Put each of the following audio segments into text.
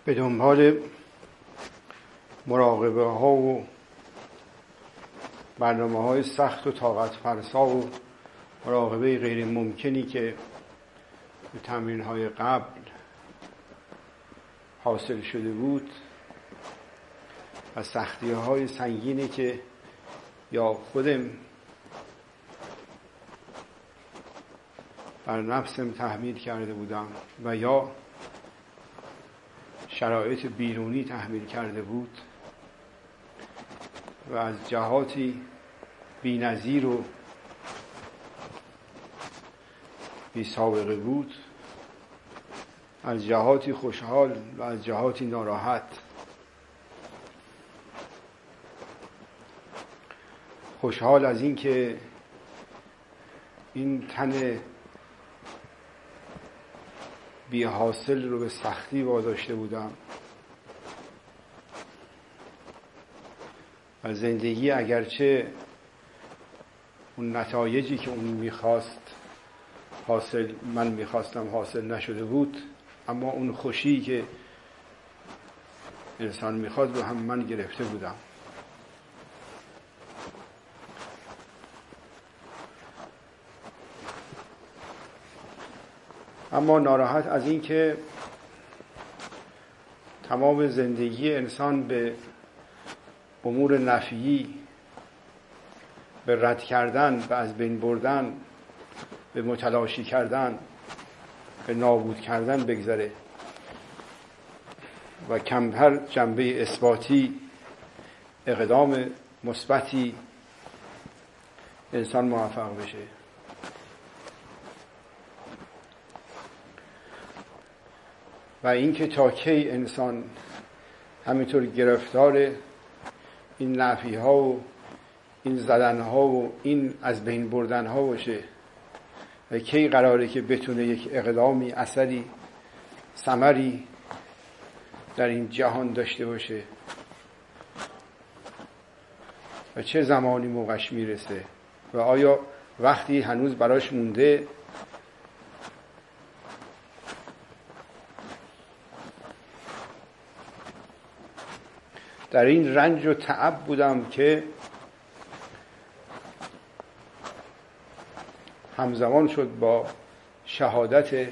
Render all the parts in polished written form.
به دنبال مراقبه ها و برنامه های سخت و طاقت فرسا و مراقبه غیر ممکنی که به تمرین های قبل حاصل شده بود و سختی های سنگینی که یا خودم بر نفسم تحمیل کرده بودم و یا شرایط بیرونی تحمیل کرده بود و از جهاتی بی‌نظیر و بی سابقه بود، از جهاتی خوشحال و از جهاتی ناراحت. خوشحال از این که این تن بی حاصل رو به سختی واداشته بودم و زندگی اگرچه اون نتایجی که اون میخواست من میخواستم حاصل نشده بود، اما اون خوشی که انسان میخواد رو هم من گرفته بودم. اما ناراحت از این که تمام زندگی انسان به امور نفعی، به رد کردن، به از بین بردن، به متلاشی کردن، به نابود کردن بگذره و کمتر جنبه اثباتی، اقدام مثبتی انسان موفق بشه. و اینکه تا کی انسان همینطور گرفتار این نفی ها و این زدن ها و این از بین بردن ها باشه و کی قراره که بتونه یک اقدامی، اثری، ثمری در این جهان داشته باشه و چه زمانی موقعش میرسه و آیا وقتی هنوز براش مونده در این رنج و تعب بودم که همزمان شد با شهادت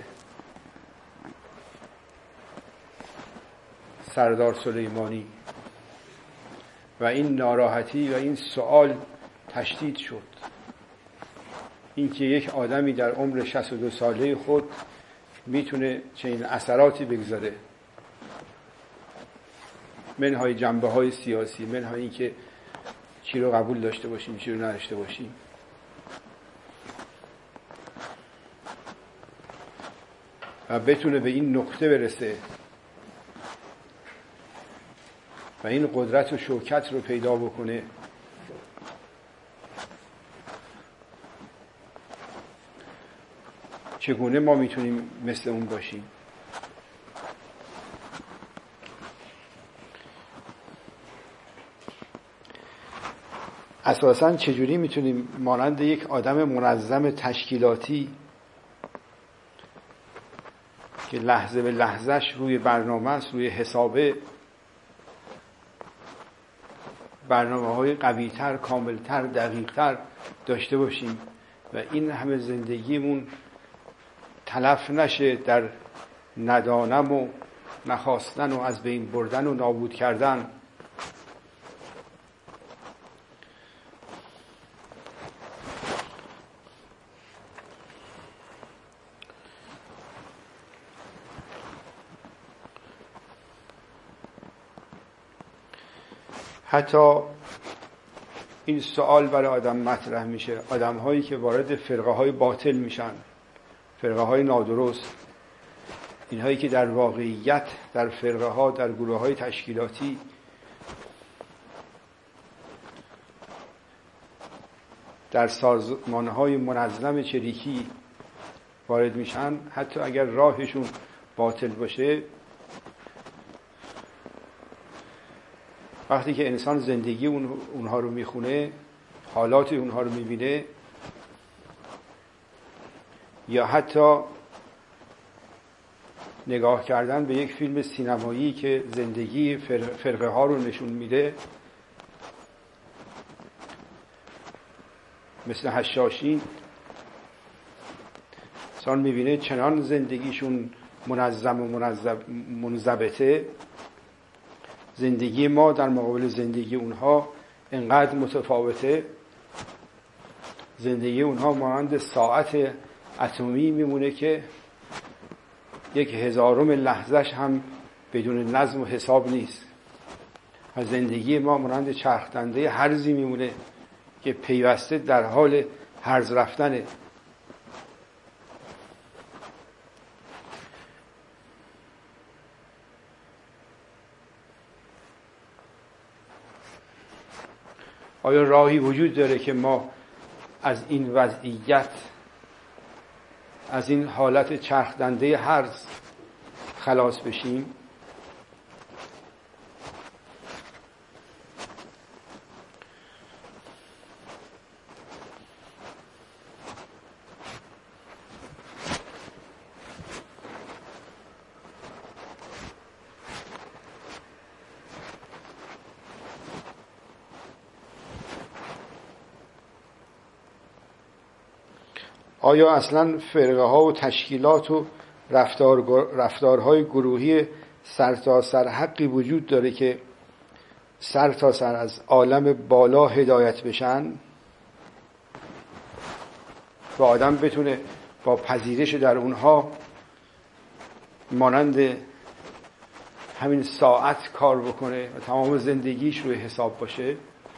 سردار سلیمانی و این ناراحتی و این سوال تشدید شد، اینکه یک آدمی در عمر 62 ساله خود میتونه چنین اثراتی بگذاره، منهای جنبه های سیاسی، منهای اینکه چی رو قبول داشته باشیم چی رو نداشته باشیم. و بتونه به این نقطه برسه و این قدرت و شوکت رو پیدا بکنه چگونه ما میتونیم مثل اون باشیم؟ اساساً چجوری میتونیم مانند یک آدم منظم تشکیلاتی که لحظه به لحظهش روی برنامه است، روی حسابه، برنامه‌های قوی‌تر، کاملتر، دقیق‌تر داشته باشیم و این همه زندگیمون تلف نشه در ندانم و نخواستن و از بین بردن و نابود کردن. حتی این سوال برای آدم مطرح میشه، آدم هایی که وارد فرقه های باطل میشن، فرقه های نادرست، این هایی که در واقعیت در فرقه ها، در گروه های تشکیلاتی در سازمان های منظم چریکی وارد میشن، حتی اگر راهشون باطل باشه، وقتی که انسان زندگی اونها رو میخونه، حالات اونها رو میبینه، یا حتی نگاه کردن به یک فیلم سینمایی که زندگی فرقه ها رو نشون میده، مثل حشاشین، انسان میبینه چنان زندگیشون منظم و منضبطه، زندگی ما در مقابل زندگی اونها انقدر متفاوته. زندگی اونها مانند ساعت اتمی میمونه که 1/1000 لحظهش هم بدون نظم و حساب نیست. و زندگی ما مانند چرخ دنده هرزی میمونه که پیوسته در حال هرز رفتنه. آیا راهی وجود داره که ما از این وضعیت، از این حالت چرخ دنده هرز خلاص بشیم؟ آیا اصلا فرقه ها و تشکیلات و رفتارهای گروهی سرتاسر حقی وجود داره که سرتاسر از عالم بالا هدایت بشن و آدم بتونه با پذیرش در اونها مانند همین ساعت کار بکنه و تمام زندگیش روی حساب باشه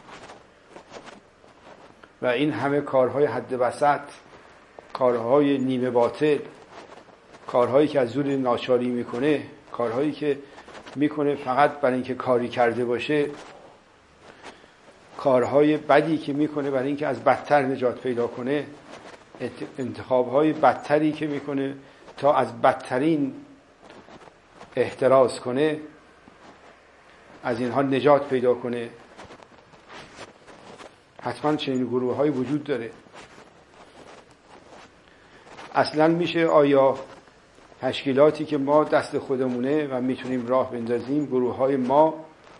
و این همه کارهای حد وسط، کارهای نیمه باطل، کارهایی که از زور ناچاری میکنه، کارهایی که میکنه فقط برای اینکه کاری کرده باشه، کارهای بدی که میکنه برای اینکه از بدتر نجات پیدا کنه، انتخابهای بدتری که میکنه تا از بدترین احتراز کنه، از اینها نجات پیدا کنه. حتما چنین گروه‌هایی وجود داره. اصلا میشه آیا تشکیلاتی که ما دست خودمونه و میتونیم راه بندازیم، گروه‌های ما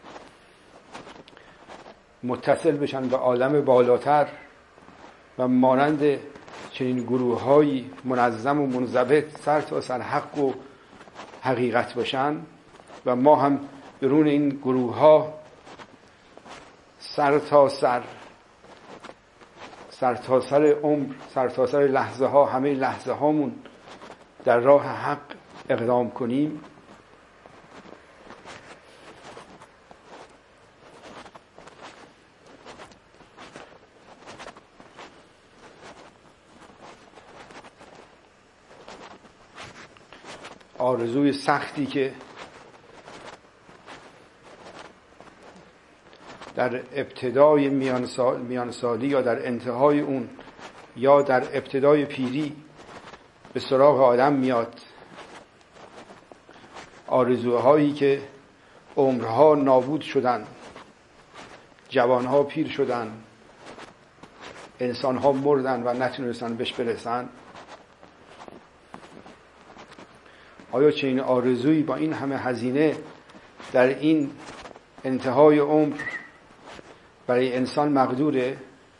متصل بشن به عالم بالاتر و مانند چنین گروه‌های منظم و منضبط سر تا سر حق و حقیقت باشن و ما هم درون این گروه‌ها سر تا سر عمر، سر تا سر لحظه ها، همه لحظه هامون در راه حق اقدام کنیم؟ آرزوی سختی که در ابتدای میانسالی یا در انتهای اون یا در ابتدای پیری به سراغ آدم میاد، آرزوهایی که عمرها نابود شدن، جوانها پیر شدن، انسانها مردن و نتونستن بهش برسن. آیا چنین آرزویی با این همه هزینه در این انتهای عمر برای انسان مقدوره؟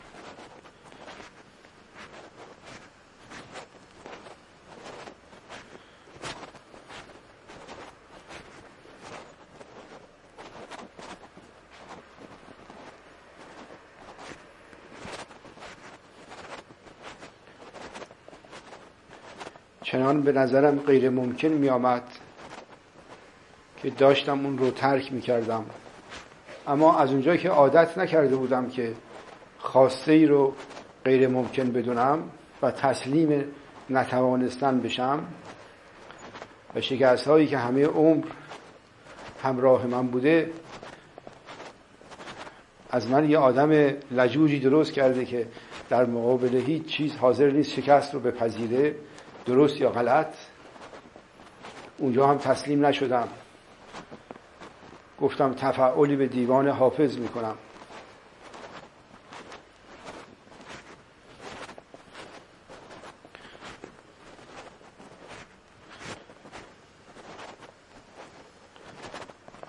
چنان به نظرم غیر ممکن می آمد که داشتم اون رو ترک می کردم، اما از اونجایی که عادت نکرده بودم که خواسته ای رو غیر ممکن بدونم و تسلیم نتوانستن بشم و شکست هایی که همه عمر همراه من بوده از من یه آدم لجوجی درست کرده که در مقابل هیچ چیز حاضر نیست شکست رو بپذیره، درست یا غلط. اونجا هم تسلیم نشدم، گفتم تفعلی به دیوان حافظ میکنم.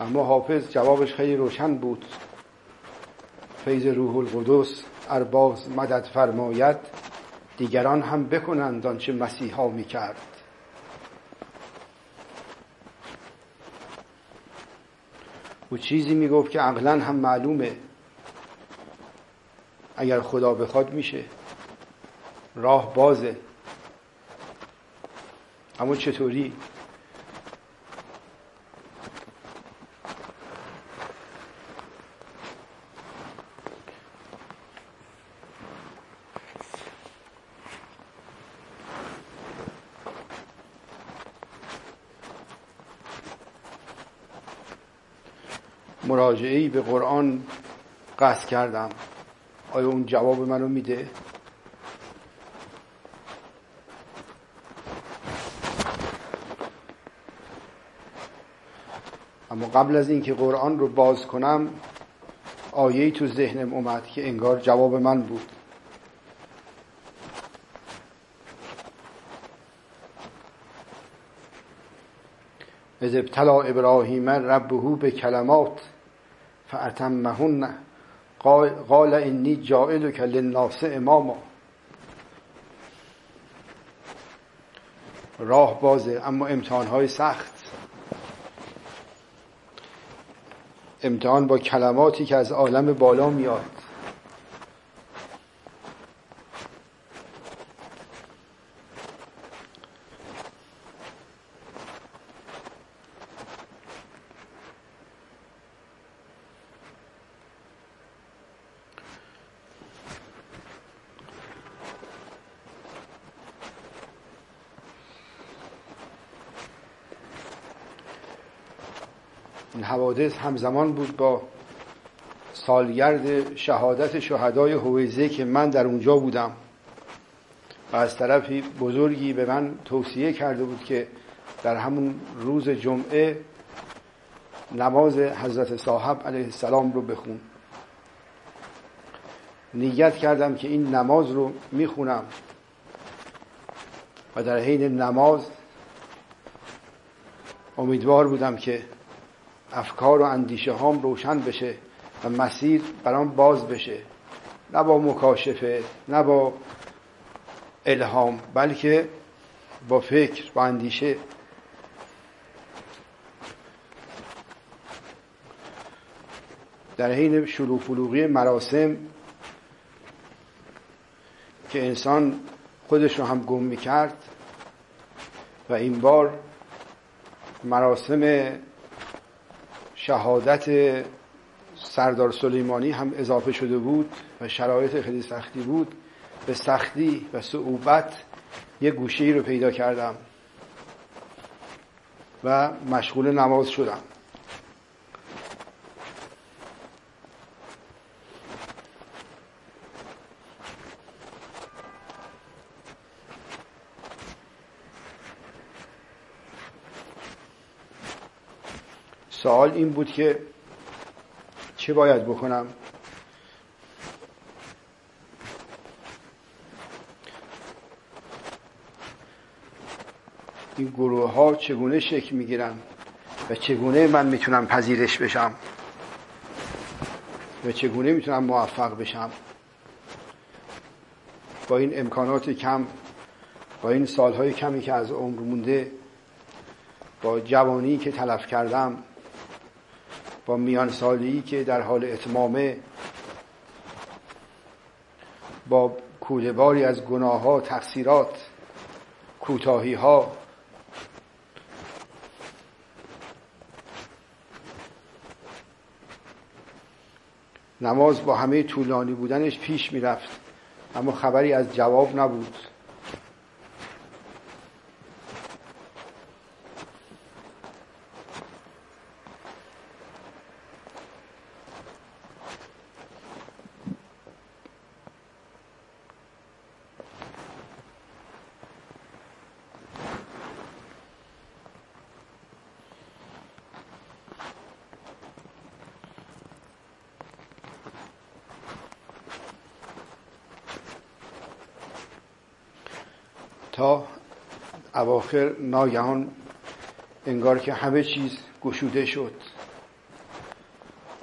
اما حافظ جوابش خیلی روشن بود. فیض روح القدس ارباز مدد فرماید، دیگران هم بکنند آنچه مسیحا میکرد. او چیزی میگفت که عقلاً هم معلومه، اگر خدا بخواد میشه، راه بازه. اما چطوری؟ مراجعه‌ای به قرآن قصد کردم، آیا اون جواب منو میده؟ اما قبل از اینکه قرآن رو باز کنم آیه‌ای تو ذهنم اومد که انگار جواب من بود. اذ ابتلی ابراهیم ربه بکلمات فاتمهن قال انی جاعلک للناس اماما. راه بازه اما امتحان‌های سخت. امتحان با کلماتی که از عالم بالا میاد. این حوادث همزمان بود با سالگرد شهادت شهدای هویزه که من در اونجا بودم و از طرفی بزرگی به من توصیه کرده بود که در همون روز جمعه نماز حضرت صاحب علیه السلام رو بخون. نیت کردم که این نماز رو میخونم و در حین نماز امیدوار بودم که افکار و اندیشه هام روشن بشه و مسیر برام باز بشه، نه با مکاشفه، نه با الهام، بلکه با فکر، با اندیشه. در حین شلوغ فلوغی مراسم که انسان خودش رو هم گم میکرد و این بار مراسم شهادت سردار سلیمانی هم اضافه شده بود و شرایط خیلی سختی بود، به سختی و صعوبت یه گوشه‌ای رو پیدا کردم و مشغول نماز شدم. سوال این بود که چه باید بکنم؟ این گروه ها چگونه شکل میگیرن و چگونه من میتونم پذیرش بشم و چگونه میتونم موفق بشم با این امکانات کم، با این سالهای کمی که از عمر مونده، با جوانی که تلف کردم، با میان سالی که در حال اتمامه، با کوله‌باری از گناه ها، تقصیرات، کوتاهی ها. نماز با همه طولانی بودنش پیش میرفت اما خبری از جواب نبود. تا اواخر ناگهان انگار که همه چیز گشوده شد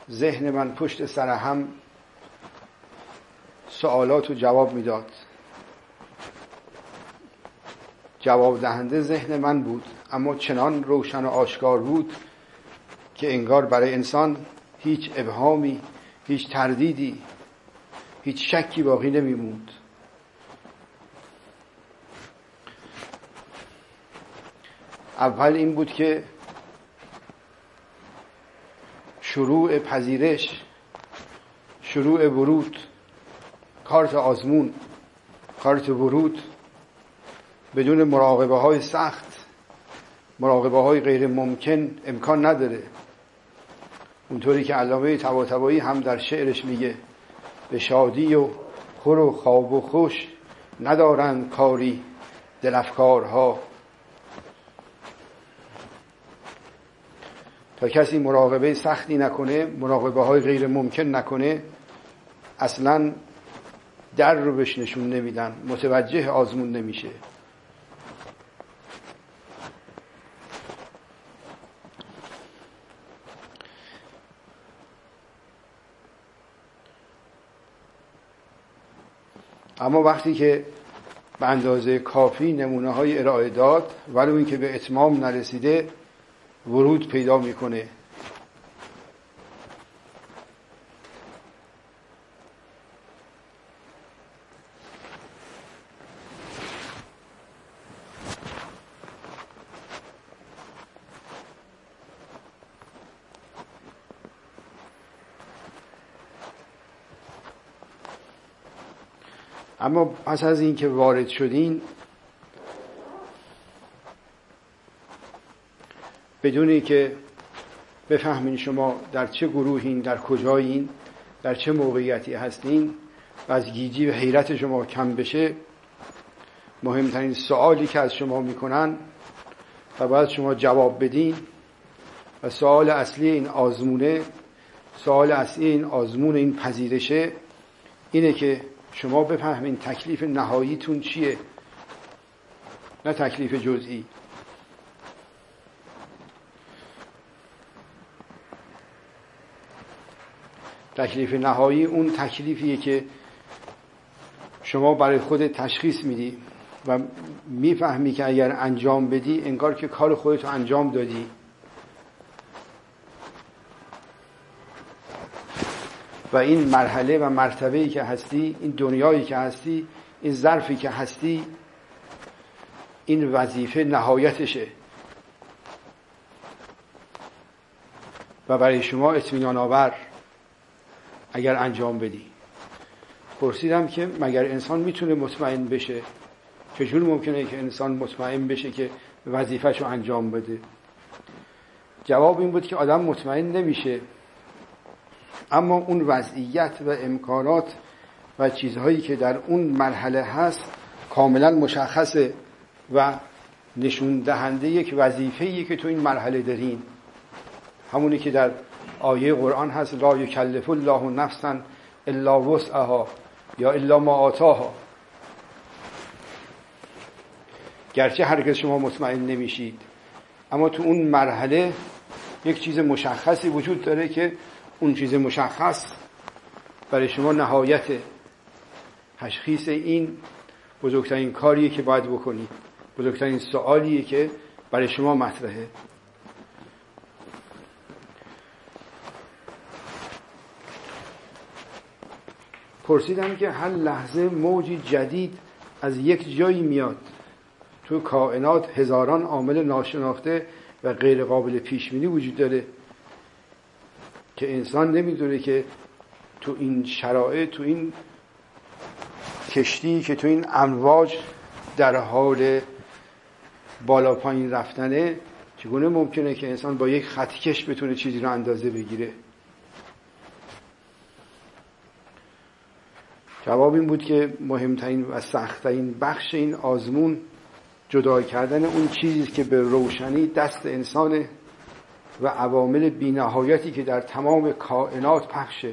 ذهن من پشت سر هم سوالات رو جواب میداد. جواب دهنده ذهن من بود، اما چنان روشن و آشکار بود که انگار برای انسان هیچ ابهامی، هیچ تردیدی، هیچ شکی باقی نمیموند. اول این بود که شروع پذیرش، شروع ورود، کارت آزمون، کارت ورود بدون مراقبه های سخت، مراقبه های غیر ممکن امکان نداره. اونطوری که علامه طباطبایی هم در شعرش میگه به شادی و خور و خواب و خوش ندارند کاری دل افکارها. تا کسی مراقبه سختی نکنه، مراقبه های غیر ممکن نکنه، اصلا در رو بهش نشون نمیدن، متوجه آزمون نمیشه. اما وقتی که به اندازه کافی نمونه های ارائه داد، ولو اینکه به اتمام نرسیده، ورود پیدا میکنه. اما پس از این که وارد شدین، بدونی که بفهمین شما در چه گروهین، در کجایین، در چه موقعیتی هستین و از گیجی و حیرت شما کم بشه، مهمترین سوالی که از شما میکنن و باید شما جواب بدین و سوال اصلی این آزمونه، سوال اصلی این آزمون، این پذیرشه، اینه که شما بفهمین تکلیف نهاییتون چیه، نه تکلیف جزئی. تکلیف نهایی اون تکلیفیه که شما برای خودت تشخیص میدی و میفهمی که اگر انجام بدی انگار که کار خودتو انجام دادی. و این مرحله و مرتبه‌ای که هستی، این دنیایی که هستی، این ظرفی که هستی، این وظیفه نهایتشه و برای شما اطمینان آور اگر انجام بدی. پرسیدم که مگر انسان میتونه مطمئن بشه؟ چجور ممکنه که انسان مطمئن بشه که وظیفه‌شو انجام بده؟ جواب این بود که آدم مطمئن نمیشه، اما اون وضعیت و امکانات و چیزهایی که در اون مرحله هست کاملا مشخصه و نشون دهنده یک وظیفه‌ای که تو این مرحله دارین. همونی که در آیه قرآن هست لا یکلف الله نفسا الا وسعها یا الا ما آتاها. گرچه هرگز شما مطمئن نمیشید، اما تو اون مرحله یک چیز مشخصی وجود داره که اون چیز مشخص برای شما نهایت تشخیص این بزرگترین کاریه که باید بکنید، بزرگترین سوالیه که برای شما مطرحه. پرسیدم که هر لحظه موجی جدید از یک جایی میاد. تو کائنات هزاران عامل ناشناخته و غیر قابل پیش بینی وجود داره که انسان نمیدونه که تو این شرایط، تو این کشتی که تو این امواج در حال بالا پایین رفتنه، چگونه ممکنه که انسان با یک خطکش بتونه چیزی رو اندازه بگیره؟ جواب این بود که مهمترین و سختترین بخش این آزمون جدا کردن اون چیزی که به روشنی دست انسانه و عوامل بی‌نهایتی که در تمام کائنات پخشه.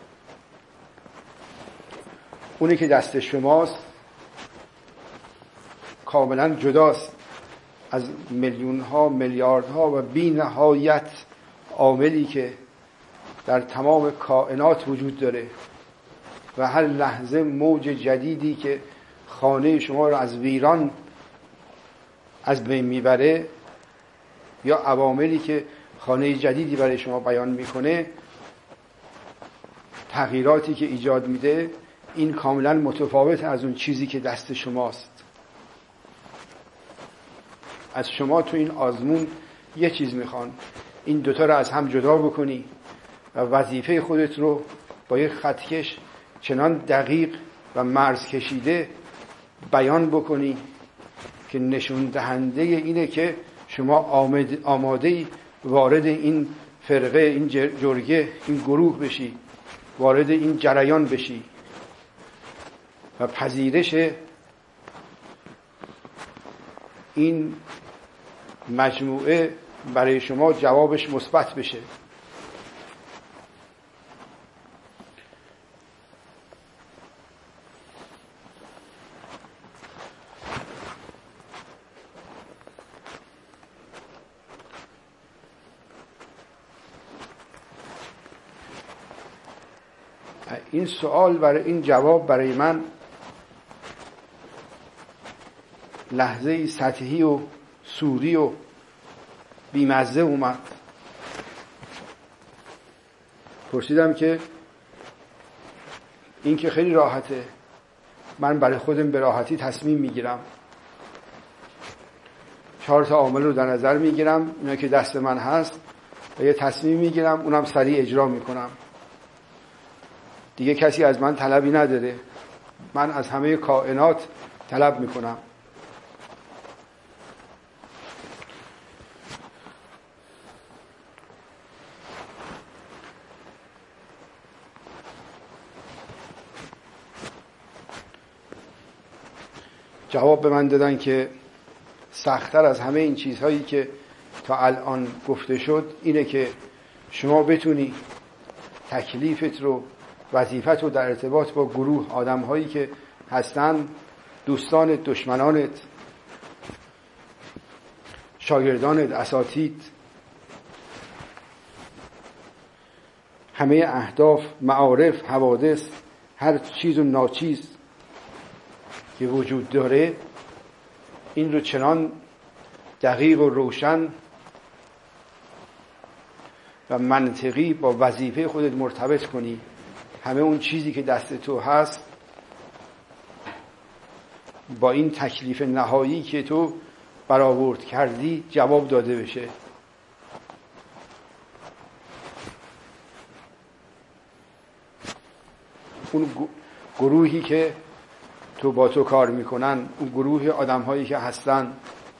اونی که دست شماست کاملا جداست از میلیون ها، میلیارد ها و بی‌نهایت عاملی که در تمام کائنات وجود داره و هر لحظه موج جدیدی که خانه شما رو از ویران از بین میبره یا عواملی که خانه جدیدی برای شما بیان میکنه، تغییراتی که ایجاد میده، این کاملا متفاوت از اون چیزی که دست شماست. از شما تو این آزمون یه چیز میخوان، این دوتا رو از هم جدا بکنی و وظیفه خودت رو با یک خطکش چنان دقیق و مرز کشیده بیان بکنی که نشون دهنده اینه که شما آماده وارد این فرقه، این جرگه، این گروه بشی، وارد این جریان بشی و پذیرش این مجموعه برای شما جوابش مثبت بشه. این سوال برای این جواب برای من لحظه سطحی و سوری و بیمزه اومد. پرسیدم که این که خیلی راحته، من برای خودم به راحتی تصمیم میگیرم، 4 عامل رو در نظر میگیرم، اینا که دست من هست و یه تصمیم میگیرم، اونم سریع اجرا میکنم. دیگه کسی از من طلبی نداره، من از همه کائنات طلب میکنم. جواب به من دادن که سخت‌تر از همه این چیزهایی که تا الان گفته شد اینه که شما بتونی تکلیفت رو، وظیفت رو در ارتباط با گروه آدم‌هایی که هستن، دوستانت، دشمنانت، شاگردانت، اساتید، همه اهداف، معارف، حوادث، هر چیز و ناچیز که وجود داره، این رو چنان دقیق و روشن و منطقی با وظیفه خودت مرتبط کنی، همه اون چیزی که دست تو هست با این تکلیف نهایی که تو برآورد کردی جواب داده بشه. اون گروهی که با تو کار میکنن، اون گروه آدم هایی که هستن،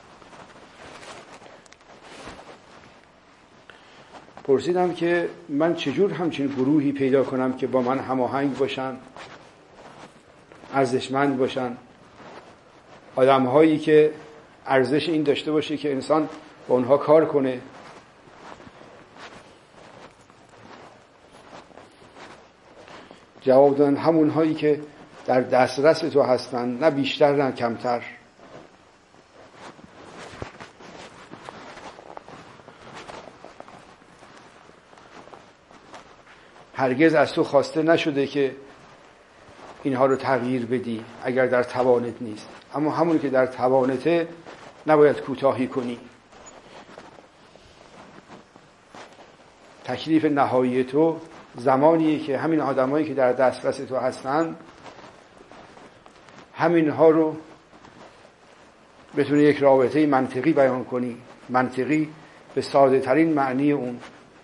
پرسیدم که من چجور همچین گروهی پیدا کنم که با من هماهنگ باشن، ارزشمند باشن، آدم هایی که ارزش این داشته باشه که انسان با اونها کار کنه. جواب دادن همون هایی که در دسترس تو هستن، نه بیشتر نه کمتر. هرگز از تو خواسته نشده که اینها رو تغییر بدی اگر در توانت نیست، اما همون که در توانته نباید کوتاهی کنی. تکلیف نهایی تو زمانیه که همین آدمایی که در دسترس تو هستن، همین ها رو بتونی یک رابطه منطقی بیان کنی، منطقی به ساده ترین معنی اون،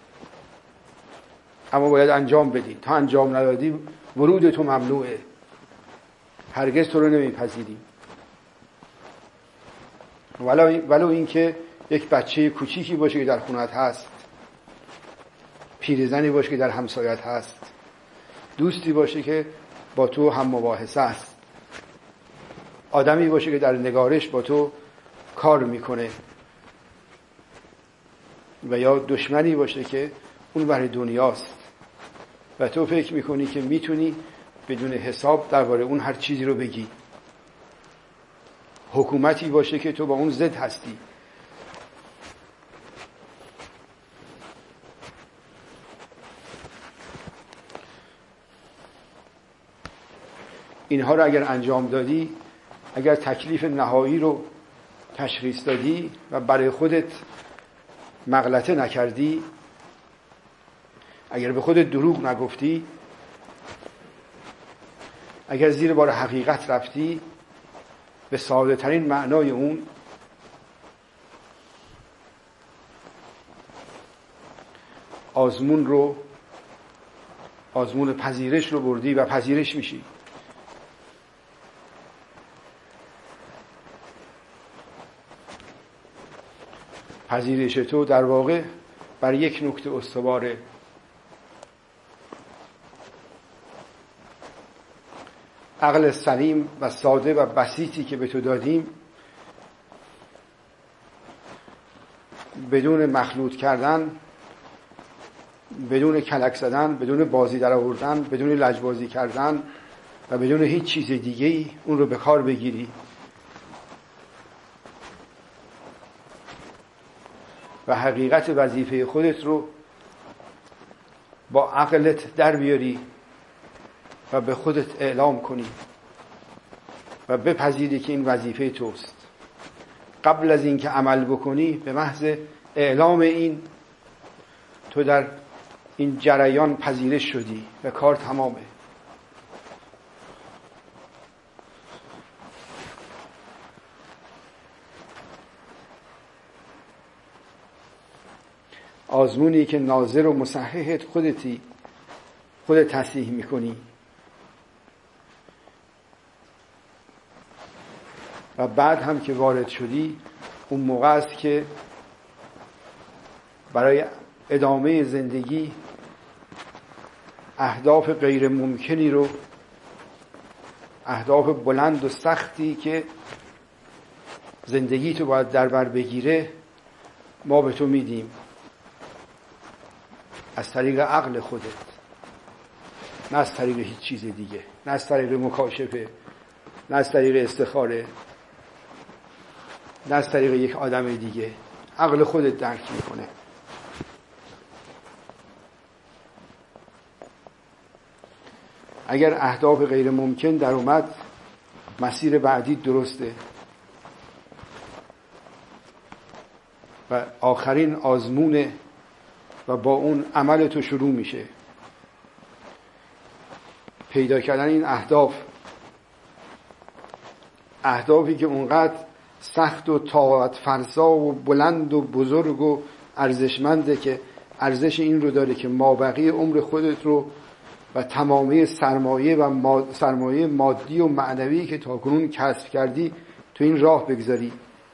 اما باید انجام بدی. تا انجام ندادی ورود تو ممنوعه، هرگز تو رو نمیپذیریم. ولو این که یک بچه کوچیکی باشه که در خونت هست، پیرزنی باشه که در همسایت هست، دوستی باشه که با تو هم مباحثه است، آدمی باشه که در نگارش با تو کار میکنه، و یا دشمنی باشه که اون ور دنیاست و تو فکر میکنی که میتونی بدون حساب درباره اون هر چیزی رو بگی. حکومتی باشه که تو با اون ضد هستی. اینها رو اگر انجام دادی، اگر تکلیف نهایی رو تشخیص دادی و برای خودت مغلطه نکردی، اگر به خودت دروغ نگفتی، اگر زیر بار حقیقت رفتی، به ساده ترین معنای اون آزمون پذیرش رو بردی و پذیرش میشی. پذیرش تو در واقع بر یک نکته استواره. عقل سلیم و ساده و بسیطی که به تو دادیم، بدون مخلوط کردن، بدون کلک زدن، بدون بازی در آوردن، بدون لجبازی کردن و بدون هیچ چیز دیگه‌ای اون رو به کار بگیری و حقیقت وظیفه خودت رو با عقلت در بیاری و به خودت اعلام کنی و بپذیری که این وظیفه توست. قبل از اینکه عمل بکنی، به محض اعلام این، تو در این جریان پذیرش شدی و کار تمامه. آزمونی که ناظر و مصححت خودت تصحیح میکنی و بعد هم که وارد شدی، اون موقع است که برای ادامه زندگی اهداف غیر ممکنی رو، اهداف بلند و سختی که زندگی تو باید در بر بگیره، ما به تو میدیم از طریق عقل خودت، نه از طریق هیچ چیز دیگه، نه از طریق مکاشفه، نه از طریق استخاره، نه از طریق یک آدم دیگه. عقل خودت درک میکنه. اگر اهداف غیر ممکن در اومد، مسیر بعدی درسته و آخرین آزمونه و با اون عمل تو شروع میشه. پیدا کردن این اهدافی که اونقدر سخت و طاقت فرسا و بلند و بزرگ و ارزشمنده که ارزش این رو داره که مابقی عمر خودت رو و تمامی سرمایه مادی و معنوی که تاکنون کسب کردی تو این راه بگذاری.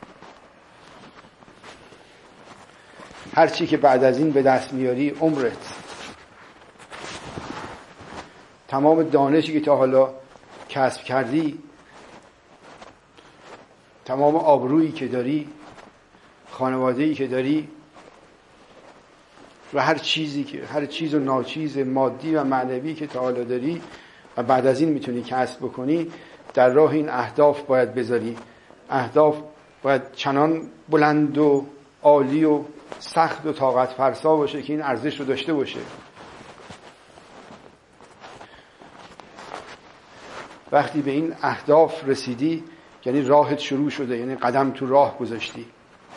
هر چی که بعد از این به دست میاری عمرت، تمام دانشی که تا حالا کسب کردی، تمام آبرویی که داری، خانواده‌ای که داری و هر چیز و ناچیز مادی و معنوی که تا حالا داری و بعد از این میتونی کسب بکنی، در راه این اهداف باید بذاری. اهداف باید چنان بلند و عالی و سخت و طاقت فرسا باشه که این ارزش رو داشته باشه. وقتی به این اهداف رسیدی، یعنی راهت شروع شده، یعنی قدم تو راه گذاشتی،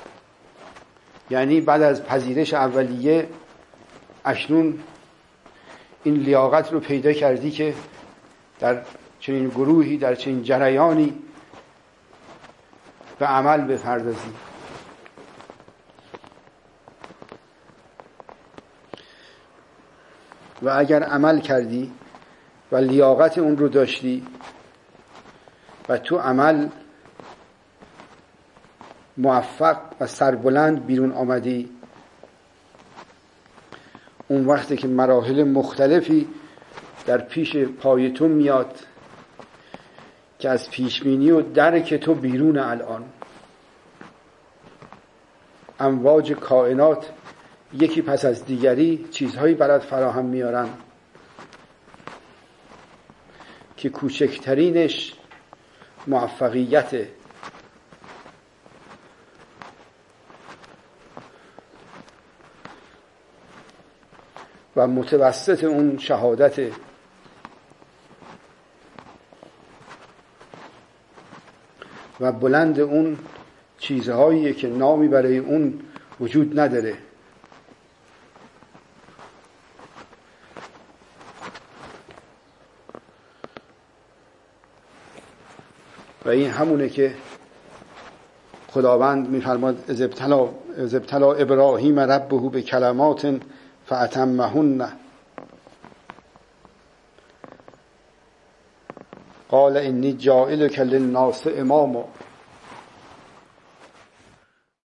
یعنی بعد از پذیرش اولیه اکنون این لیاقت رو پیدا کردی که در چنین گروهی، در چنین جریانی به عمل بپردازی. و اگر عمل کردی و لیاقت اون رو داشتی و تو عمل موفق و سربلند بیرون آمدی، اون وقتی که مراحل مختلفی در پیش پای تو میاد که از پیشبینی و درک تو بیرون، الان امواج کائنات یکی پس از دیگری چیزهایی برات فراهم میارن که کوچکترینش موفقیته و متوسط اون شهادته و بلند اون چیزهایی که نامی برای اون وجود نداره. و این همونه که خداوند می‌فرماد اذ ابتلی ابراهیم ربه به کلمات فاتمهن قال انی جاعلک للناس اماما.